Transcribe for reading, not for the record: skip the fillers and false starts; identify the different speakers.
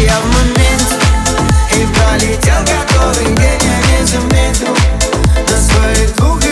Speaker 1: я в моменте и пролетел, который день я не заметил. На своих двух